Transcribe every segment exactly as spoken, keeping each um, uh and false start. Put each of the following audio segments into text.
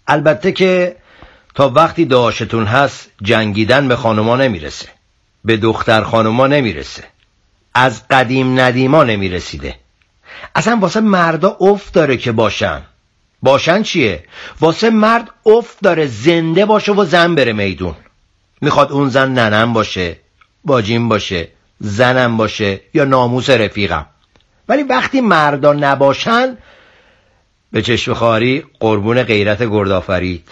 البته که تا وقتی داشتون هست جنگیدن به خانوما نمیرسه، به دختر خانوما نمیرسه، از قدیم ندیما نمیرسیده. اصلا واسه مردا افت داره که باشن. باشن چیه؟ واسه مرد افت داره زنده باشه و زن بره میدون. میخواد اون زن ننم باشه، باجیم باشه، زنم باشه یا ناموس رفیقم. ولی وقتی مردا نباشن به چشم خاری قربون غیرت گردآفرید.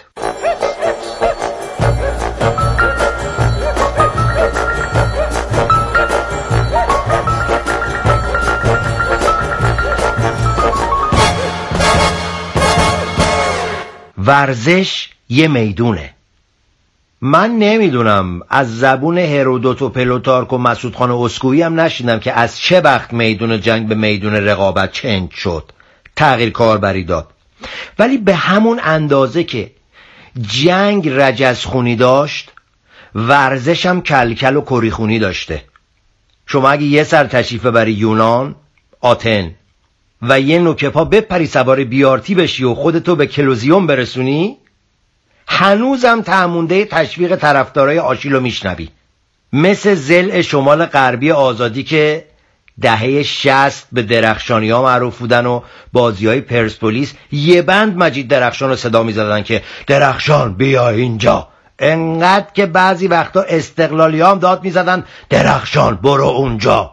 ورزش یه میدونه. من نمیدونم، از زبون هرودوت و پلوتارک و مسعود خان اسکویی هم نشیدم که از چه وقت میدون جنگ به میدون رقابت چنج شد، تغییر کاربری داد. ولی به همون اندازه که جنگ رجزخونی داشت، ورزش هم کلکل و کریخونی داشته. شما اگه یه سر تشریف ببری یونان، آتن و یه نوک پا بپری سوار بیارتی بشی و خودتو به کلوزیوم برسونی، هنوزم تعمونده تشویق طرفدارای آشیلو میشنوی. مثل ضلع شمال غربی آزادی که دهه شصت به درخشانی ها معروف بودن و بازی های پرسپولیس یه بند مجید درخشان رو صدا میزدن که درخشان بیا اینجا، انقدر که بعضی وقتا استقلالی ها هم داد میزدن درخشان برو اونجا.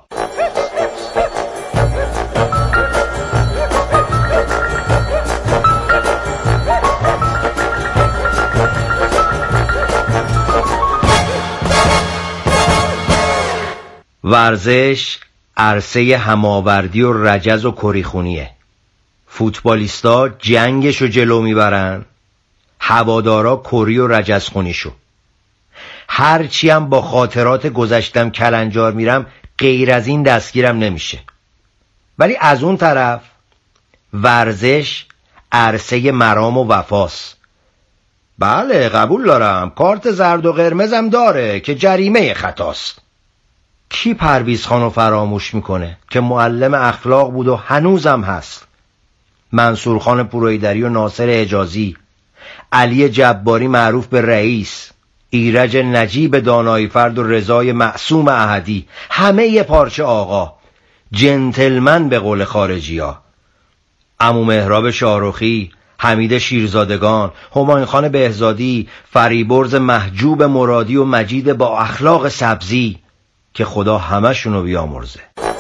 ورزش عرصه هماوردی و رجز و کریخونیه. فوتبالیستا جنگشو جلو میبرن، هوادارا کری و رجز خونیشو. هرچی هم با خاطرات گذشتم کلنجار میرم غیر از این دستگیرم نمیشه. ولی از اون طرف ورزش عرصه مرام و وفاست. بله قبول دارم کارت زرد و قرمزم داره که جریمه خطاست. کی پرویز خانو فراموش میکنه که معلم اخلاق بود و هنوزم هست؟ منصور خان پرویدری و ناصر حجازی، علی جباری معروف به رئیس، ایرج نجیب دانایی فرد و رضای معصوم احدی، همه یه پارچه آقا، جنتلمن به قول خارجی ها. عمو مهراب شاروخی، حمید شیرزادگان، همایون خان بهزادی، فریبرز محجوب مرادی و مجید با اخلاق سبزی، که خدا همشونو بیامرزه.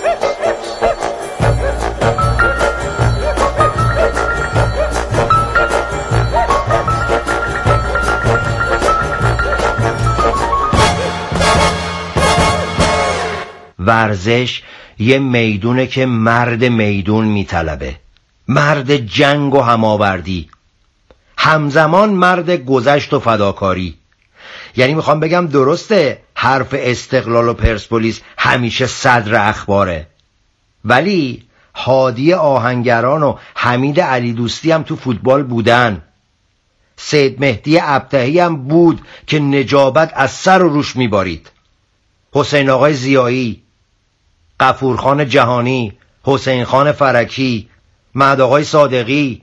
ورزش یه میدونه که مرد میدون میطلبه، مرد جنگ و هماوردی، همزمان مرد گذشت و فداکاری. یعنی میخوام بگم درسته حرف استقلال و پرسپولیس همیشه صدر اخباره، ولی هادی آهنگران و حمید علی دوستی هم تو فوتبال بودن. سید مهدی ابتهی هم بود که نجابت از سر و روش میبارید. حسین آقای زیایی، غفورخان جهانی، حسین خان فرکی، مهد آقای صادقی.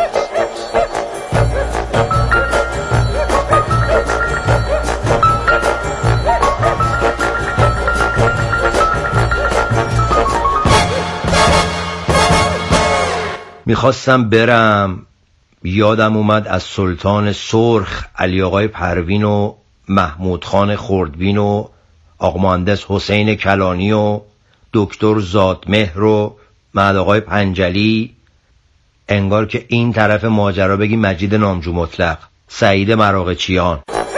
میخواستم برم، یادم اومد از سلطان سرخ علی آقای پروین و محمود خان خردبین و آقا مهندس حسین کلانی و دکتر ذاتمهر و مهد آقای پنجلی، انگار که این طرف ماجرا بگی مجید نامجو مطلق، سعید مراغچیان.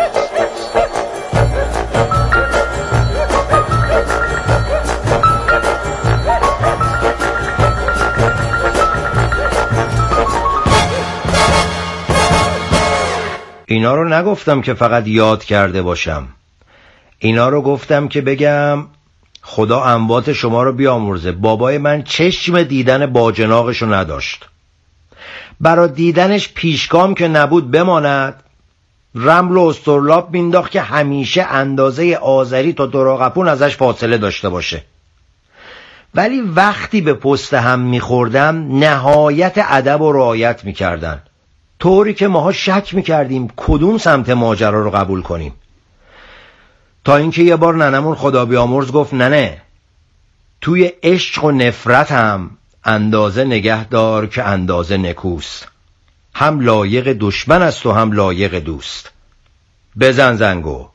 اینا رو نگفتم که فقط یاد کرده باشم، اینا رو گفتم که بگم خدا اموات شما رو بیامرزه. بابای من چشم دیدن باجناقشو نداشت، برا دیدنش پیشگام که نبود بماند، رمل و استرلاب مینداخت که همیشه اندازه آذری تا دراغپون ازش فاصله داشته باشه. ولی وقتی به پست هم میخوردم نهایت ادب و رعایت میکردن. طوری که ماها شک میکردیم کدوم سمت ماجرا رو قبول کنیم. تا اینکه یه بار ننمون خدا بیامرز گفت ننه، توی عشق و نفرت هم اندازه نگه دار که اندازه نکوست، هم لایق دشمن است و هم لایق دوست. بزن زنگو.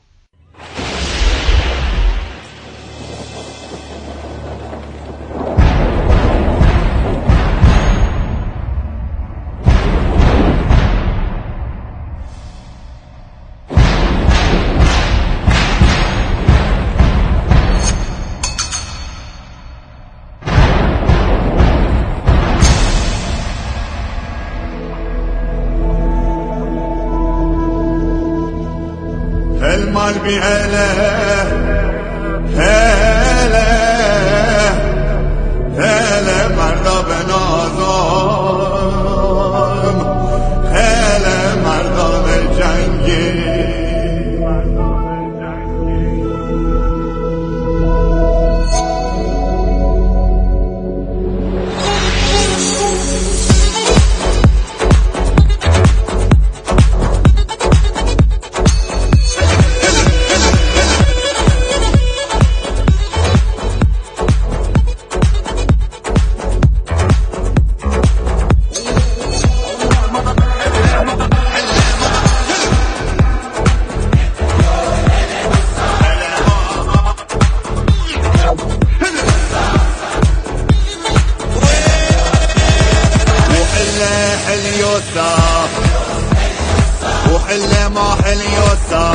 قلبي هلا هلا هلا مردا بنازم هلا مردا بجنگی وحلة ما حليوسا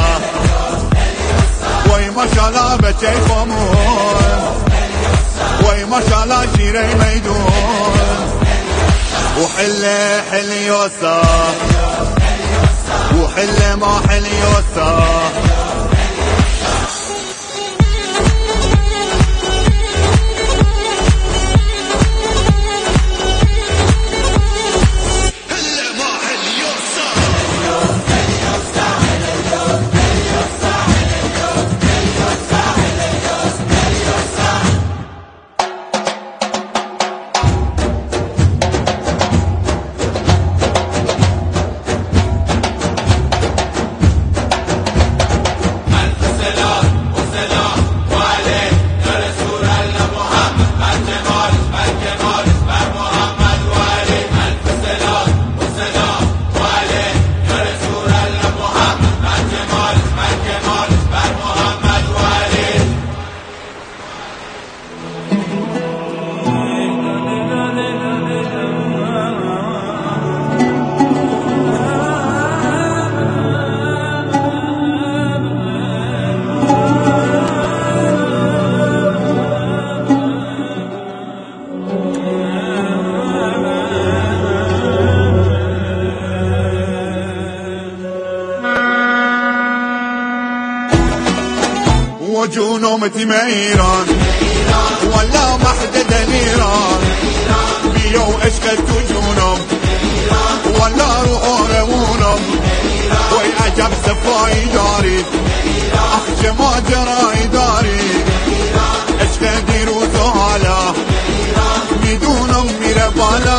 وي ما شاء الله بچه خمون وي ما شاء الله جيري ميدون وحلة حليوسا وحلة ما حليوسا وجونهم تيم ايران ولا محدد الايران بيو اشكت وجونهم ولا روحونهم وي عجب سفاي داري اخ ما جراي داري اشكت ديرو زهالا بدونهم ميره بالا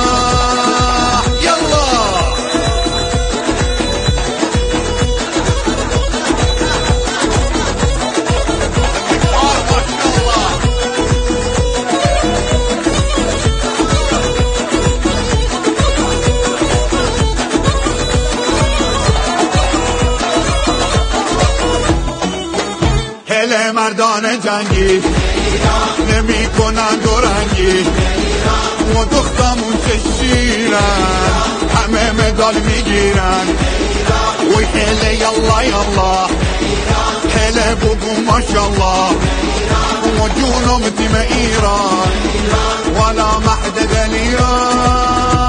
مردان جنگی نمی کنن دورنگی و دختمون چشیرن همه مدال میگیرن وی هله یالله یالله هله بگو ماشالله و جونم تیم ایران ولا محدد ایران.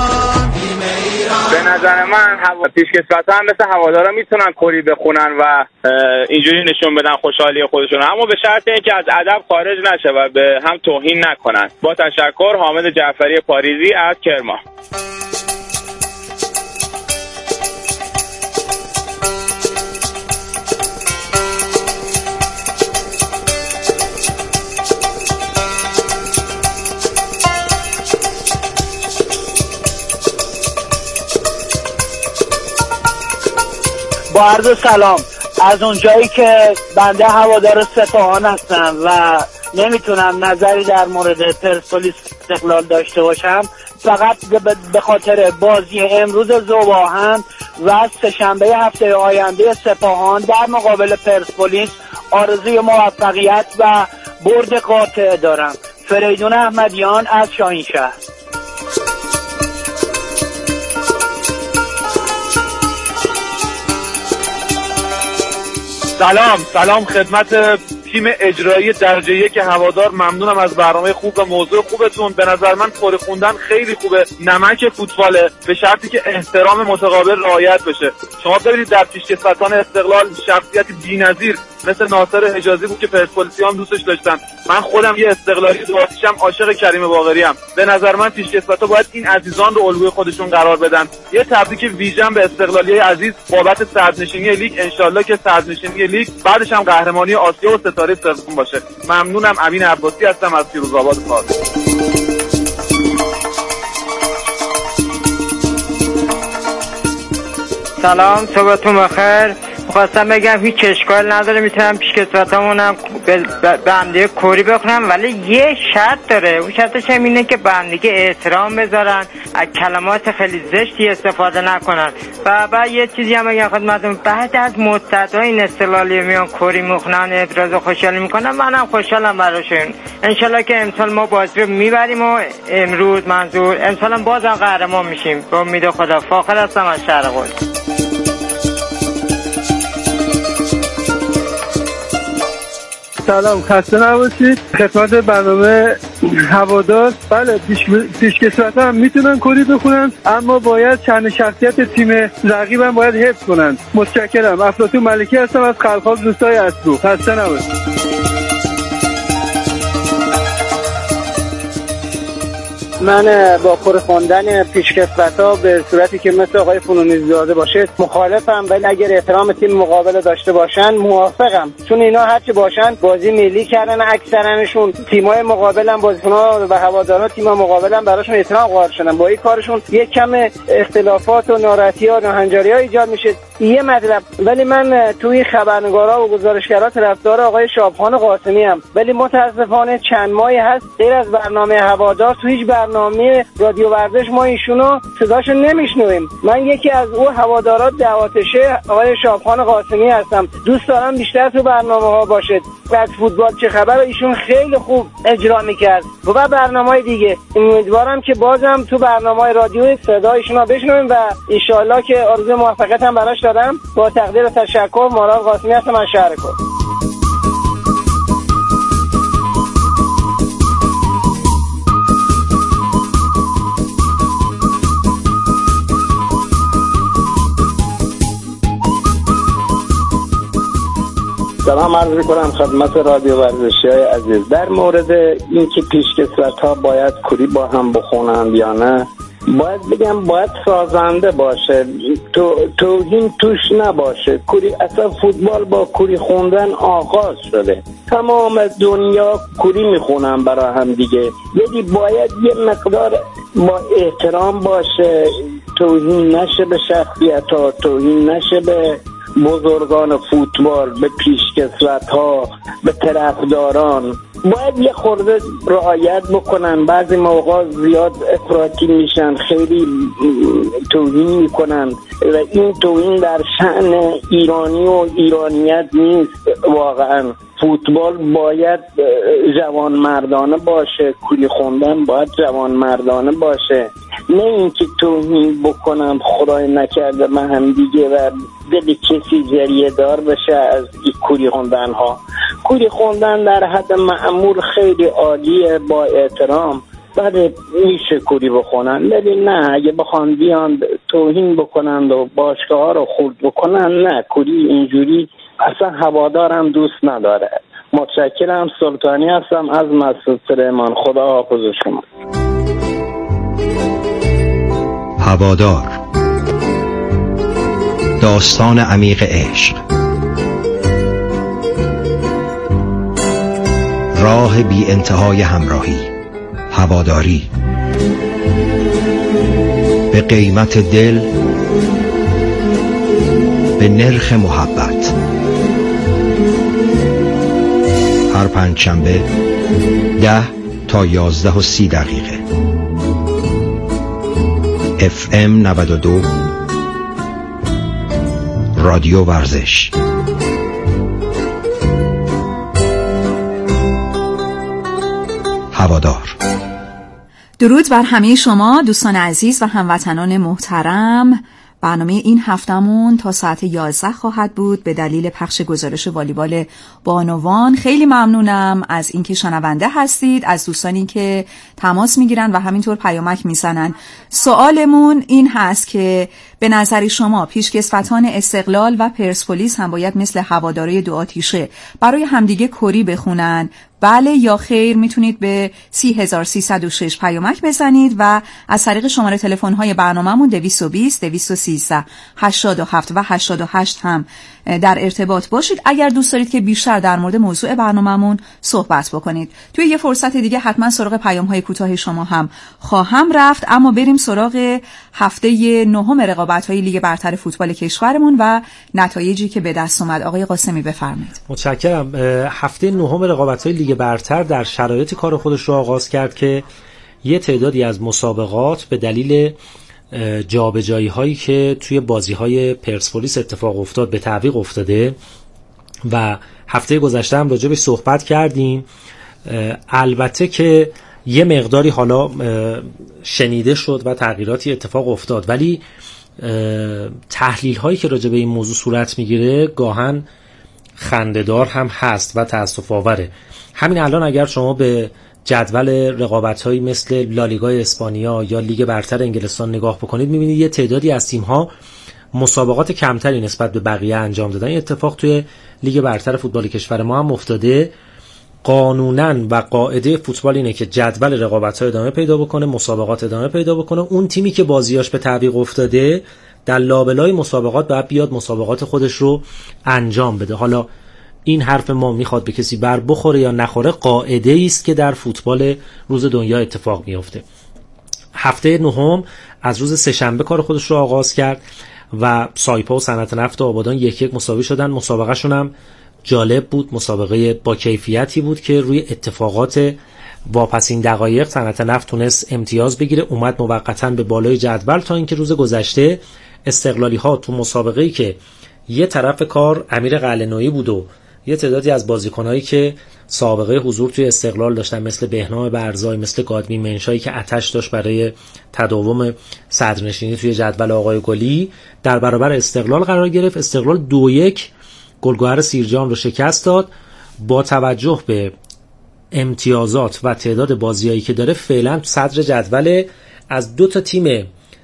به نظر من هوا پیشکسوتا هم مثل هوادارا میتونن کری بخونن و اینجوری نشون بدن خوشحالی خودشون، اما به شرط اینکه از ادب خارج نشه و به هم توهین نکنن. با تشکر، حامد جعفری پاریزی از کرمان. با عرض سلام. از اونجایی که بنده هوادار سپاهان هستم و نمیتونم نظری در مورد پرسپولیس استقلال داشته باشم، فقط به خاطر بازی امروز ذوب‌آهن و سه‌شنبه هفته آینده سپاهان در مقابل پرسپولیس آرزوی موفقیت و برد قاطع دارم. فریدون احمدیان از شاهینشهر. سلام سلام خدمت تیم اجرایی درجه یک هوادار. ممنونم از برنامه خوب و موضوع خوبتون. به نظر من کره خوندن خیلی خوبه، نمک فوتباله، به شرطی که احترام متقابل رعایت بشه. شما ببینید در پیشکسوتان استقلال شخصیتی بی‌نظیر مثل ناصر حجازی بود که پرسپولیسیان دوستش داشتن. من خودم یه استقلالی ذاتیشم، عاشق کریم باقری ام. به نظر من پیشکسوتا باید این عزیزان رو الگوی خودشون قرار بدن. یه تبریک ویژن به استقلالیای عزیز بابت صدرنشینی لیگ. انشالله که صدرنشینی لیگ بعدش هم قهرمانی آسیا و ستاره سوم باشه. ممنونم. امین عباسی هستم از فیروزآباد خاص. سلام، صبحتون بخیر. خواستم بگم هیچ اشکال نداره، میتونم پیشکسوتامونم به همدیگه کوری بخونم، ولی یه شرط داره. اون شرطش هم اینه که به همدیگه احترام بذارن، از کلمات خیلی زشتی استفاده نکنن. و بعد یه چیزی هم بگم خدمتتون، بعد از مدت‌ها این استقلالی میان کوری میخونن، ابراز خوشحالی میکنن، منم خوشحالم براشون. انشالله که امسال ما بازی رو میبریم و امروز منظور امسال هم بازم قهرمان میشیم به امید خدا. فاخر هستم از شهر قم. سلام، خسته نباشید. خدمت برنامه هوادار. بله، پیشکسوت‌ها هم میتونن کری بخونن، اما باید شأن شخصیت تیم رقیب هم باید حفظ کنن. متشکرم. افلاطون ملکی هستم از خلخال روستای اسبو. خسته نباشید. من با کره خواندن پیشکسوت‌ها به صورتی که مثل آقای فنونی‌زاده باشه مخالفم، ولی اگر احترام تیم مقابل داشته باشن موافقم، چون اینا هرچی باشن بازی ملی کردن، اکثرانشون تیم‌های مقابلن، بازیکن‌ها و هوادارا تیم‌ها مقابلن براشون احترام قائل شدن. با این کارشون یک کم اختلافات و ناراحتی‌ها و ناهنجاری‌ها ایجاد میشه. یه مطلب، ولی من توی خبرنگارا و گزارشگرا طرفدار آقای شابخان قاسمی ام، ولی متاسفانه چند ماهی هست غیر از برنامه هوادار تو هیچ برنامه رادیو ورزش ما ایشونو صداشو نمیشنویم. من یکی از او هوادارات دعواتشه آقای شابخان قاسمی هستم. دوست دارم بیشتر تو برنامه‌ها باشه. از فوتبال چه خبر ایشون خیلی خوب اجرا میکرد و برنامه‌های دیگه. امیدوارم که بازم تو برنامه‌های رادیو صدای ایشونو بشنویم و ان شاءالله که آرزوی موفقیت هم براش دارم. با تقدیر و تشکر، مراد قاسمی هستم از شهر کن. سلام عرض می‌کنم خدمت رادیو ورزشی‌های عزیز. در مورد اینکه پیشکسوت‌ها باید کری با هم بخونند یا نه، باید بگم باید سازنده باشه، تو توهین توش نباشه. کری اصلا فوتبال با کری خوندن آغاز شده، تمام دنیا کری میخونن برای هم دیگه، ولی باید یه مقدار با احترام باشه، توهین نشه به شخصیت‌ها، توهین نشه به بزرگان فوتبال، به پیشکسوت‌ها، به طرفداران. باید یه خورده رعایت بکنن. بعضی موقع زیاد افراطی میشن، خیلی توهین میکنن و این توهین در شأن ایرانی و ایرانیت نیست. واقعا فوتبال باید جوان مردانه باشه، کری خوندن باید جوان مردانه باشه، نه اینکه توهین بکنم خدای نکرده من هم دیگه و دل کسی جریه دار بشه از این کری خوندن ها. کری خوندن در حد معمول خیلی عالیه، با احترام، بعد میشه کری بخونن، ولی نه اگه بخوان بیان توهین بکنند و باشگاه ها رو خورد بکنن، نه، کری اینجوری اصلا هوادارم دوست نداره. متشکرم. سلطانی هستم از مسعود سلیمان. خدا حافظ شما. هوادار، داستان عمیق عشق، راه بی انتهای همراهی، هواداری به قیمت دل، به نرخ محبت. هر پنجشنبه ده تا یازده و سی دقیقه. اف ام نود و دو رادیو ورزش. هوادار. درود بر همه شما دوستان عزیز و هموطنان محترم. برنامه این هفتمون تا ساعت یازده خواهد بود به دلیل پخش گزارش والیبال بانوان. خیلی ممنونم از اینکه شنونده هستید، از دوستانی که تماس میگیرن و همینطور پیامک میزنن. سوالمون این هست که به نظر شما پیشکسوتان استقلال و پرسپولیس هم باید مثل هواداری دو آتیشه برای همدیگه کری بخونن؟ بله یا خیر؟ میتونید به سی هزار سیصد و شش پیامک بزنید و از طریق شماره تلفن های برنامه‌مون دویست و بیست دویست و سیزده هشتاد و هفت و هشتاد و هشت هم در ارتباط باشید اگر دوست دارید که بیشتر در مورد موضوع برنامه‌مون صحبت بکنید. توی یه فرصت دیگه حتما سراغ پیام‌های کوتاه شما هم خواهم رفت، اما بریم سراغ هفته نهم رقابت‌های لیگ برتر فوتبال کشورمون و نتایجی که به دست اومد. آقای قاسمی بفرمایید. متشکرم. هفته نهم رقابت‌های لیگ برتر در شرایطی کار خودش رو آغاز کرد که یه تعدادی از مسابقات به دلیل جابجایی هایی که توی بازی های پرسپولیس اتفاق افتاد به تعویق افتاده و هفته گذشته هم راجع بهش صحبت کردیم. البته که یه مقداری حالا شنیده شد و تغییراتی اتفاق افتاد، ولی تحلیل هایی که راجع به این موضوع صورت میگیره گاهن خنده‌دار هم هست و تأسف آوره. همین الان اگر شما به جدول رقابت‌هایی مثل لالیگا اسپانیا یا لیگ برتر انگلستان نگاه بکنید، می‌بینید یه تعدادی از تیم‌ها مسابقات کمتری نسبت به بقیه انجام دادن. این اتفاق توی لیگ برتر فوتبال کشور ما هم افتاده. قانوناً و قاعده فوتبال اینه که جدول رقابت‌ها ادامه پیدا بکنه، مسابقات ادامه پیدا بکنه. اون تیمی که بازیاش به تعویق افتاده در لابلای مسابقات باید بیاد مسابقات خودش رو انجام بده. حالا این حرف ما میخواد به کسی بر بخوره یا نخوره، قاعده است که در فوتبال روز دنیا اتفاق میفته. هفته نهم از روز سه‌شنبه کار خودش رو آغاز کرد و سایپا و صنعت نفت آبادان یک یک مساوی شدن. مسابقه شون هم جالب بود، مسابقه با کیفیتی بود که روی اتفاقات واپسین دقایق صنعت نفت تونست امتیاز بگیره، اومد موقتا به بالای جدول، تا اینکه روز گذشته استقلالی ها تو مسابقه‌ای که یه طرف کار امیر قلعه‌نویی بود و یه تعدادی از بازیکنایی که سابقه حضور توی استقلال داشتن مثل بهنام برزای، مثل گادمی منشایی که آتش داشت برای تداوم صدرنشینی توی جدول آقای گلی، در برابر استقلال قرار گرفت. استقلال دو یک گلگهر سیرجان رو شکست داد. با توجه به امتیازات و تعداد بازیایی که داره فعلا صدر جدول. از دو تا تیم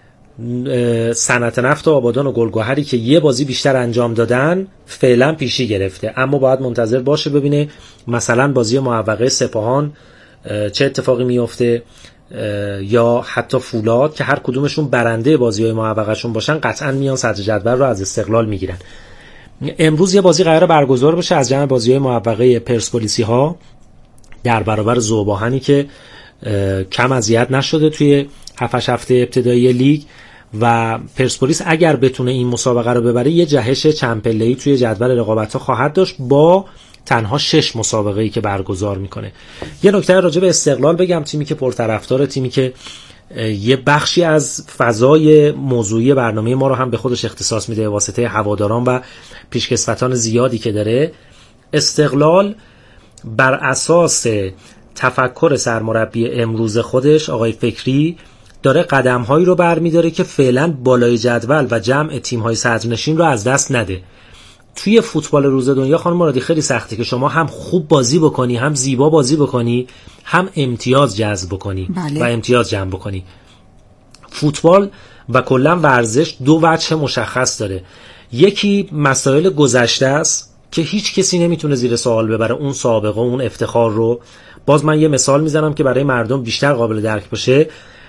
صنعت نفت آبادان و گلگهری که یه بازی بیشتر انجام دادن فعلا پیشی گرفته، اما باید منتظر باشه ببینه مثلا بازی معوقه سپاهان چه اتفاقی میفته یا حتی فولاد که هر کدومشون برنده بازی‌های معوقه‌شون باشن قطعا میان صدر جدول رو از استقلال میگیرن. امروز یه بازی قراره برگزار بشه از جمع بازی‌های معوقه پرسپولیسی ها در برابر ذوباهنی که کم اذیت نشده توی هفت هفته ابتدایی لیگ و پرسپولیس اگر بتونه این مسابقه رو ببره یه جهش چند پله‌ای توی جدول رقابت‌ها خواهد داشت با تنها شش مسابقه‌ای که برگزار میکنه. یه نکته راجع به استقلال بگم، تیمی که پرطرفدار، تیمی که یه بخشی از فضای موضوعی برنامه ما رو هم به خودش اختصاص میده واسطه هواداران و پیشکسوتان زیادی که داره. استقلال بر اساس تفکر سرمربی امروز خودش آقای فکری داره قدم‌هایی رو برمی‌داره که فعلا بالای جدول و جمع تیم‌های صدرنشین رو از دست نده. توی فوتبال روز دنیا خانم مرادی خیلی سخته که شما هم خوب بازی بکنی، هم زیبا بازی بکنی، هم امتیاز جذب بکنی بله. و امتیاز جمع بکنی. فوتبال و کلا ورزش دو وجه مشخص داره. یکی مسائل گذشته است که هیچ کسی نمیتونه زیر سوال ببره اون سابقه، اون افتخار رو. باز من یه مثال میزنم که برای مردم بیشتر قابل درک باشه.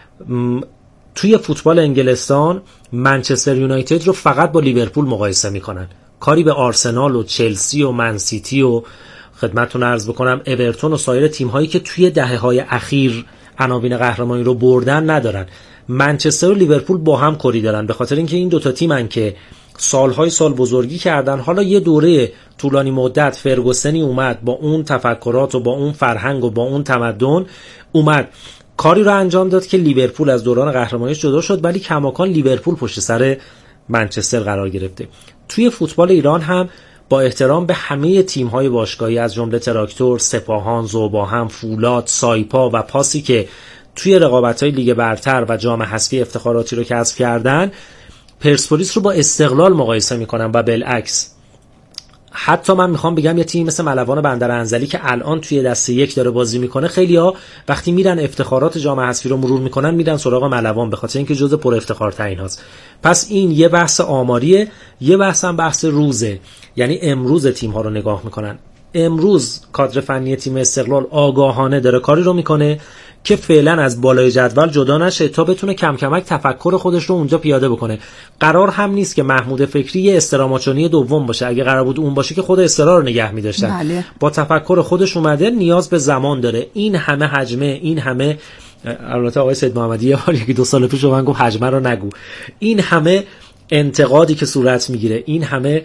توی فوتبال انگلستان منچستر یونایتد رو فقط با لیورپول مقایسه میکنن، کاری به آرسنال و چلسی و منسیتی و خدمتتون عرض بکنم اورتون و سایر تیم‌هایی که توی دهه‌های اخیر عناوین قهرمانی رو بردن ندارن. منچستر و لیورپول با هم کری دارن، به خاطر اینکه این دوتا تیمن که سالهای سال بزرگی کردن. حالا یه دوره طولانی مدت فرگوسنی اومد با اون تفکرات و با اون فرهنگ و با اون تمدن اومد کاری رو انجام داد که لیورپول از دوران قهرمانیش جدا شد، ولی کماکان لیورپول پشت سر منچستر قرار گرفته. توی فوتبال ایران هم با احترام به همه تیم‌های باشگاهی از جمله تراکتور، سپاهان، ذوباهم، فولاد، سایپا و پاسی که توی رقابت‌های لیگ برتر و جام حذفی افتخاراتی رو کسب کردن، پرسپولیس رو با استقلال مقایسه می‌کنم و بالعکس. حتی من میخوام بگم یه تیم مثل ملوان بندر انزلی که الان توی دسته یک داره بازی میکنه، خیلی‌ها وقتی میرن افتخارات جام حذفی رو مرور میکنن میرن سراغ ملوان به خاطر اینکه جزء پر افتخار ترین هاست. پس این یه بحث آماریه، یه بحث هم بحث روزه، یعنی امروز تیم ها رو نگاه میکنن. امروز کادر فنی تیم استقلال آگاهانه داره کاری رو میکنه که فعلا از بالای جدول جدا نشه تا بتونه کم کمک تفکر خودش رو اونجا پیاده بکنه. قرار هم نیست که محمود فکری یه استراماچونی دوم باشه. اگه قرار بود اون باشه که خود استرا رو نگه می‌داشتن. بله. با تفکر خودش اومده، نیاز به زمان داره. این همه حجمه، این همه، البته آقای سید محمدی یه بار یکی دو سال پیش من گفت حجمه رو نگو، این همه انتقادی که صورت میگیره، این همه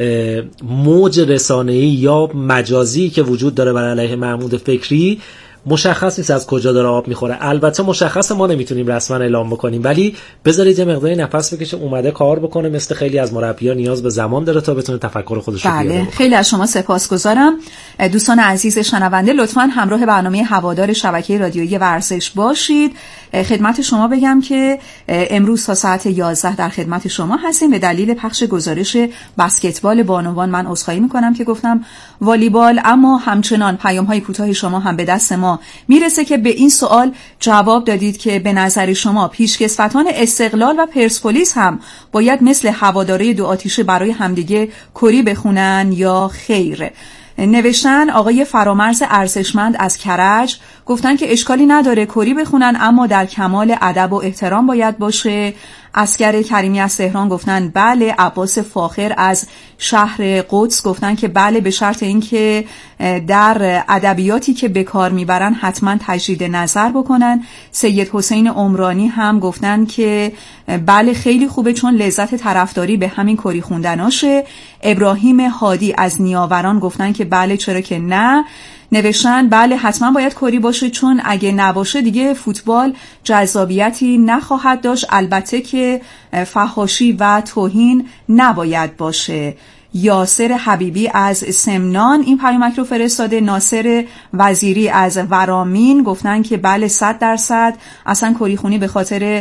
موج رسانه‌ای یا مجازی که وجود داره بر علیه محمود فکری، مشخص نیست از کجا داره آب میخوره. البته مشخص ما نمیتونیم رسما اعلام بکنیم، ولی بذارید یه مقداری نفس بکشه، اومده کار بکنه. مثل خیلی از مربی‌ها نیاز به زمان داره تا بتونه تفکر خودش رو بیاره. بله، خیلی از شما سپاسگزارم. دوستان عزیز شنونده، لطفاً همراه برنامه هوادار شبکه رادیویی ورزش باشید. خدمت شما بگم که امروز تا ساعت یازده در خدمت شما هستیم. به دلیل پخش گزارش بسکتبال بانوان من عذرخواهی میکنم که گفتم والیبال، اما همچنان پیام‌های کوتاه شما هم به دست ما میرسه که به این سوال جواب دادید که به نظر شما پیشکسوتان استقلال و پرسپولیس هم باید مثل هواداره دو آتیشه برای همدیگه کری بخونن یا خیر. نوشتن آقای فرامرز ارزشمند از کرج، گفتن که اشکالی نداره کری بخونن اما در کمال ادب و احترام باید باشه. اسکر کریمی از تهران گفتن بله. عباس فاخر از شهر قدس گفتن که بله، به شرط اینکه در ادبیاتی که به کار میبرن حتما تجدید نظر بکنن. سید حسین عمرانی هم گفتن که بله خیلی خوبه چون لذت طرفداری به همین کری خوندناشه. ابراهیم هادی از نیاوران گفتن که بله چرا که نه. نوشتن بله حتما باید کری باشه چون اگه نباشه دیگه فوتبال جذابیتی نخواهد داشت. البته که فحاشی و توهین نباید باشه. یاسر حبیبی از سمنان این پیامک رو فرستاده. ناصر وزیری از ورامین گفتن که بله صد درصد اصلا کری خونی به خاطر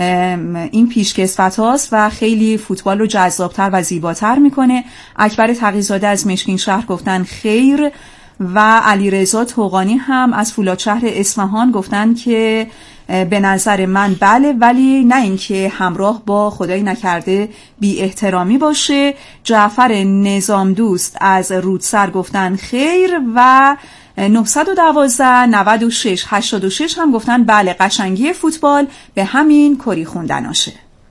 این پیشکسوت هاست و خیلی فوتبال رو جذابتر و زیباتر میکنه. اکبر تقی‌زاده از مشکین شهر گفتن خیر و علیرضا توقانی هم از فولادشهر اصفهان گفتن که به نظر من بله، ولی نه اینکه همراه با خدای نکرده بی احترامی باشه. جعفر نظام دوست از رودسر گفتن خیر و نه یک دو نود و شش هشتاد و شش هم گفتن بله قشنگی فوتبال به همین کری خوندناشه.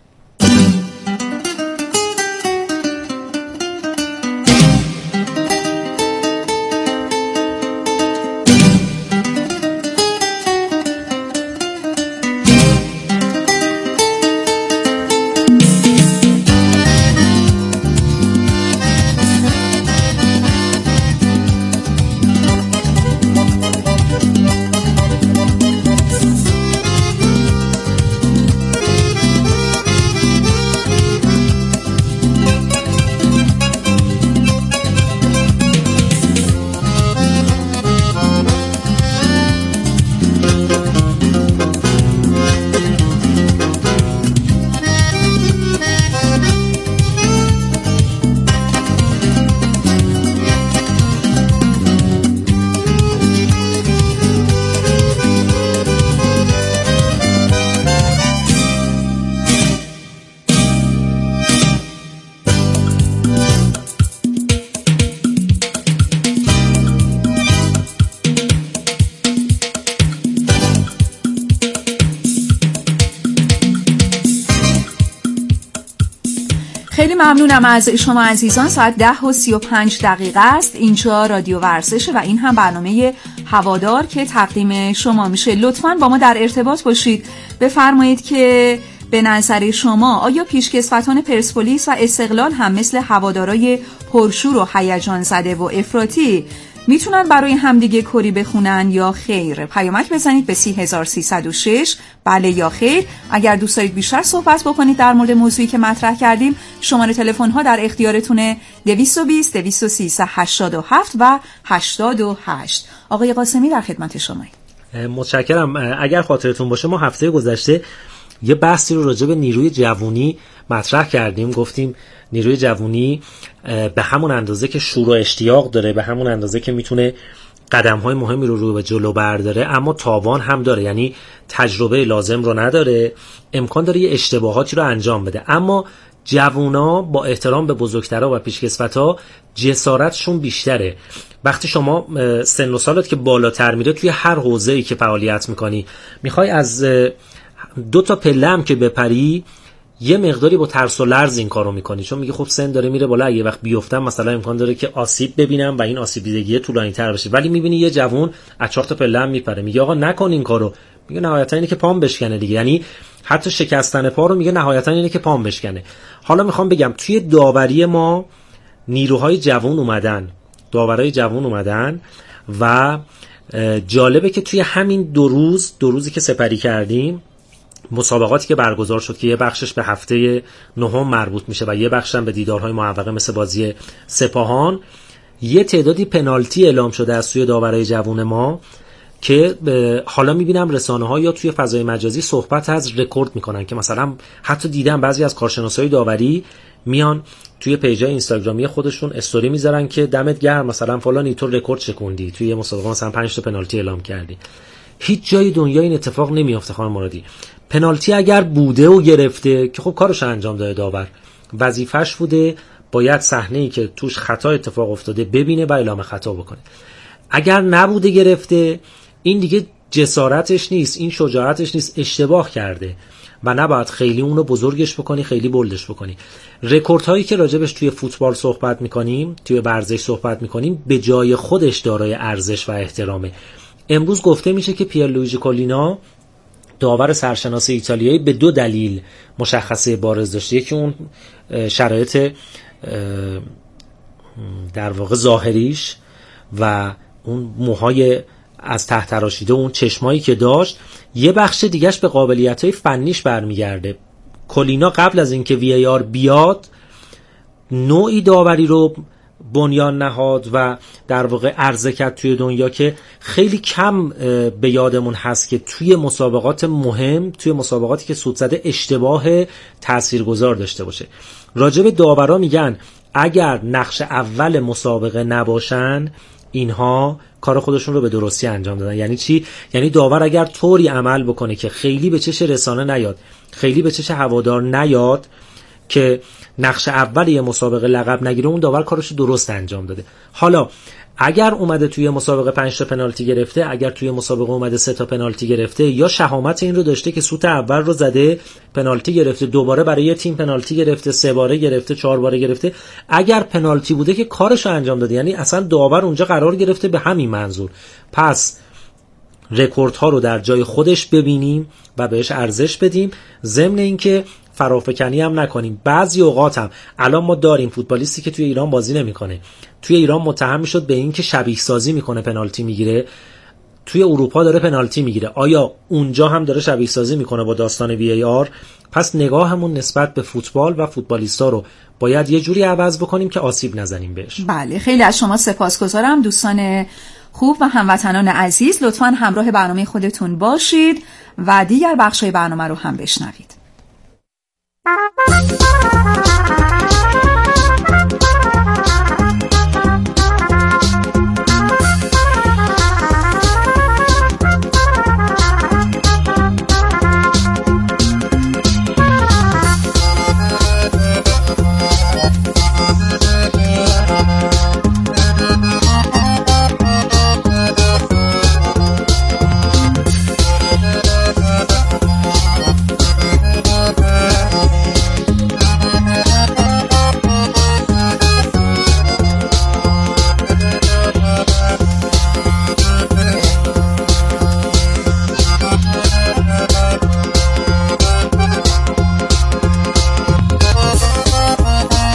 خیلی ممنونم از شما عزیزان. ساعت ده و سی و پنج دقیقه است. اینجا رادیو ورزشه و این هم برنامه هوادار که تقدیم شما میشه. لطفاً با ما در ارتباط باشید. بفرمایید که به نظر شما آیا پیشکسوتان پرسپولیس و استقلال هم مثل هوادارای پرشور و هیجان زده و افراطی میتونن برای همدیگه کری بخونن یا خیر؟ پیامک بزنید به سی هزار و سیصد و شش بله یا خیر. اگر دوست دارید بیشتر صحبت بکنید در مورد موضوعی که مطرح کردیم، شماره تلفن ها در اختیارتونه: دویست و بیست دویست و سیزده هشتاد و هفت و هشتاد و هشت. آقای قاسمی در خدمت شما. متشکرم. اگر خاطرتون باشه ما هفته گذشته یه بحثی رو راجع به نیروی جوونی مطرح کردیم. گفتیم نیروی جوونی به همون اندازه که شور و اشتیاق داره، به همون اندازه که میتونه قدم‌های مهمی رو رو به جلو برداره، اما تاوان هم داره، یعنی تجربه لازم رو نداره، امکان داره یه اشتباهاتی رو انجام بده. اما جوونا با احترام به بزرگترها و پیشکسوت‌ها جسارتشون بیشتره. وقتی شما سن و سالت که بالاتر میره، توی هر حوزه‌ای که فعالیت میکنی میخوای از دو تا پله هم که بپری، یه مقداری با ترس و لرز این کارو میکنی، چون میگی خب سن داره میره بالا، یه وقت بیفتم مثلا امکان داره که آسیب ببینم و این آسیب دیدگی طولانی تر بشه. ولی میبینی یه جوون از چهار تا پله هم میپره، میگه آقا نکن این کارو، میگه نهایتا اینه که پام بشکنه دیگه. یعنی حتی شکستن پا رو میگه نهایتا اینه که پام بشکنه. حالا میخوام بگم توی داوری ما نیروهای جوون اومدن، داورای جوون اومدن و جالبه که توی همین دو روز دو روزی که سپری کردیم، مسابقاتی که برگزار شد که یه بخشش به هفته نهم مربوط میشه و یه بخشش هم به دیدارهای معوقه مثل بازی سپاهان، یه تعدادی پنالتی اعلام شده از سوی داورای جوون ما که حالا میبینم رسانه‌ها یا توی فضای مجازی صحبت از رکورد میکنن، که مثلا حتی دیدم بعضی از کارشناسای داوری میان توی پیجای اینستاگرامی خودشون استوری میذارن که دمت گرم مثلا فلانی تو رکورد شکوندی، توی یه مسابقه مثلا پنج تا پنالتی اعلام کردی. هیچ جای دنیا این اتفاق نمیافته خانم مرادی. پنالتی اگر بوده و گرفته که خب کارش انجام داده داور، وظیفش بوده، باید صحنه‌ای که توش خطا اتفاق افتاده ببینه و اعلام خطا بکنه. اگر نبوده گرفته، این دیگه جسارتش نیست، این شجاعتش نیست، اشتباه کرده و نباید خیلی اونو بزرگش بکنی، خیلی بولدش بکنی. رکوردهایی که راجبش توی فوتبال صحبت میکنیم، توی ورزش صحبت میکنیم، به جای خودش دارای ارزش و احترامه. امروز گفته میشه که پیرلویجی کولینا داور سرشناس ایتالیایی به دو دلیل مشخصه بارز داشته. یکی اون شرایط در واقع ظاهریش و اون موهای از ته تراشیده، اون چشمایی که داشت. یه بخش دیگهش به قابلیت‌های فنیش برمیگرده. کولینا قبل از اینکه وی ای آر بیاد نوعی داوری رو بنیان نهاد و در واقع عرضه کرد توی دنیا که خیلی کم به یادمون هست که توی مسابقات مهم، توی مسابقاتی که سود زده، اشتباه تاثیرگذار داشته باشه. راجب داورا میگن اگر نقش اول مسابقه نباشن، اینها کار خودشون رو به درستی انجام دادن. یعنی چی؟ یعنی داور اگر طوری عمل بکنه که خیلی به چش رسانه نیاد، خیلی به چش هوادار نیاد، که نقش اول یه مسابقه لقب نگیره، اون داور کارش رو درست انجام داده. حالا اگر اومده توی مسابقه پنج تا پنالتی گرفته، اگر توی مسابقه اومده سه تا پنالتی گرفته، یا شهامت این رو داشته که سوت اول رو زده، پنالتی گرفته، دوباره برای یه تیم پنالتی گرفته، سه باره گرفته، چهار باره گرفته، اگر پنالتی بوده که کارش رو انجام داده. یعنی اصلا داور اونجا قرار گرفته به همین منظور. پس رکوردها رو در جای خودش ببینیم و بهش ارزش بدیم، ضمن اینکه فرافکنی هم نکنیم. بعضی اوقات هم الان ما داریم فوتبالیستی که توی ایران بازی نمیکنه، توی ایران متهم میشد به این که شبیه سازی میکنه، پنالتی میگیره، توی اروپا داره پنالتی میگیره. آیا اونجا هم داره شبیه سازی میکنه با داستان وی ای آر؟ پس نگاهمون نسبت به فوتبال و فوتبالیستا رو باید یه جوری عوض بکنیم که آسیب نزنیم بهش. بله، خیلی از شما سپاسگزارم دوستان خوب و هموطنان عزیز. لطفاً همراه برنامه خودتون باشید و دیگر بخشای برنامه رو هم بشنوید.